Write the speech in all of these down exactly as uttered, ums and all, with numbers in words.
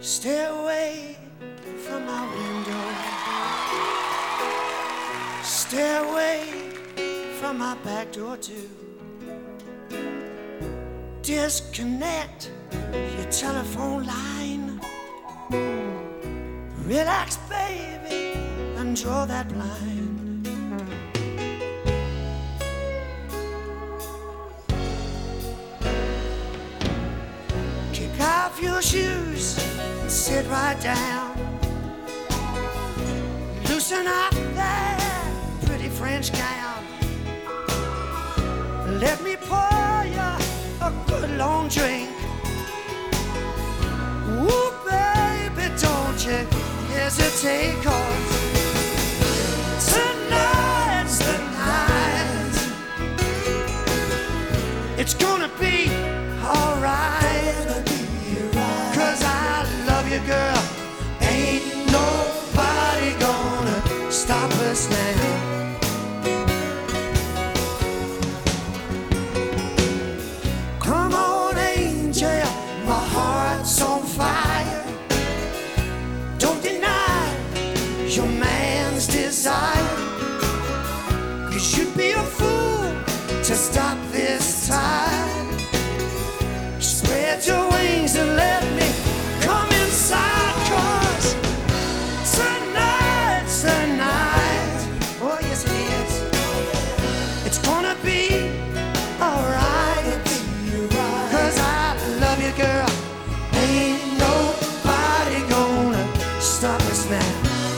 Stay away from my window. Stay away from my back door too. Disconnect your telephone line. Relax, baby, and draw that line. Kick off your shoes and sit right down. Loosen up that pretty French gown. Let me pour you a good long drink. Ooh, baby, don't you hesitate, 'cause tonight's the night. It's gonna be alright, 'cause I love you, girl. Ain't nobody gonna stop us now. Come on, angel, my heart's on fire. Don't deny your man's desire. 'Cause you'd be a fool to stop this time. Spread your wings and let me come inside, 'cause tonight's the night. Oh, yes it is. It's gonna be alright, 'cause I love you, girl. Ain't nobody gonna stop us now.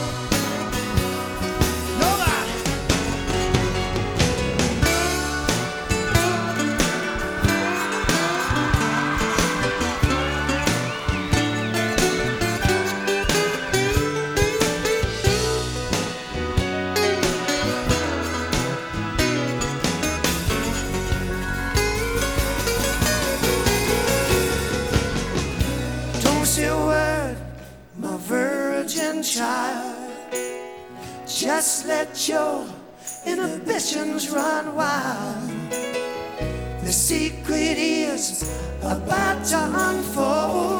Nobody. Don't say a word, my virgin child. Just let your inhibitions run wild. The secret is about to unfold.